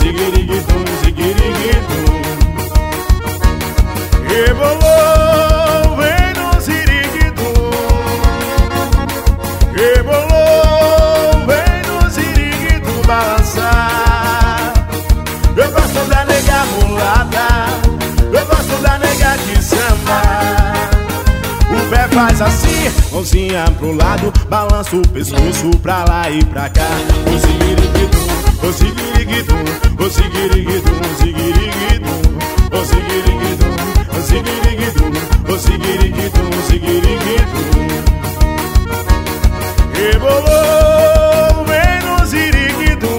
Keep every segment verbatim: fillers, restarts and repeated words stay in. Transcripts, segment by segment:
ziguiriguidum, ziguiriguidum. Rebolou, vem no ziriguidum. Rebolou, vem no ziriguidum balançar. Eu gosto da nega mulata, eu gosto da nega de samba. O pé faz assim, mãozinha pro lado, balança o pescoço pra lá e pra cá. O ziguiriguidum, o ziguiriguidum, o ziguiriguidum, ziguiriguidum, o ziguiriguidum, o ziguiriguidum, o ziguiriguidum, ziguiriguidum. Rebolou, vem no ziriguidum.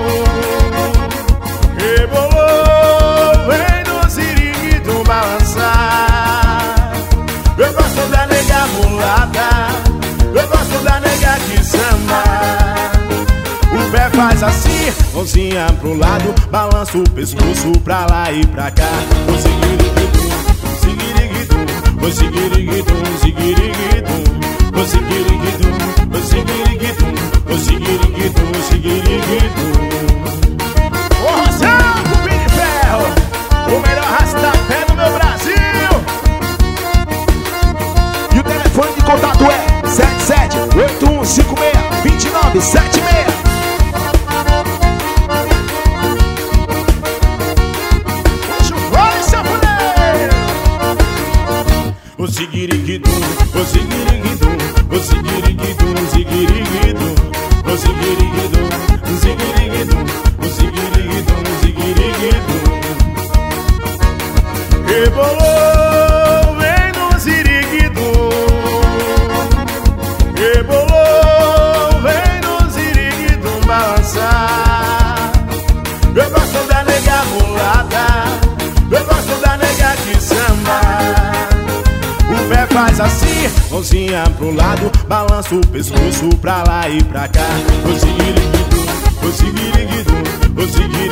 Rebolou, vem no ziriguidum balançar. Eu gosto da nega mulata, eu gosto da nega de samba. O pé faz assim, mãozinha pro lado, balança o pescoço pra lá e pra cá. O ziguiriguidum, ziguiriguidum, o ziguiriguidum, ziguiriguidum, o ziguiriguidum, o ziguiriguidum, o ziguiriguidum, o ziguiriguidum. Ô Rosão, cupim de ferro, o melhor rastapé do meu Brasil. E o telefone de contato é sete sete oito um cinco seis dois nove sete seis. O ziguiriguidum, o ziguiriguidum, o ziguiriguidum, ziguiriguidum, o ziguiriguidum, ziguiriguidum, o ziguiriguidum, ziguiriguidum. Rebolou, vem no ziriguidum. Rebolou, vem no ziriguidum balançar. Eu gosto da nega mulata, eu gosto da nega de samba. O pé faz assim, mãozinha pro lado, balança o pescoço pra lá e pra cá. O ziguiriguidum, o ziguiriguidum, o ziguiriguidum.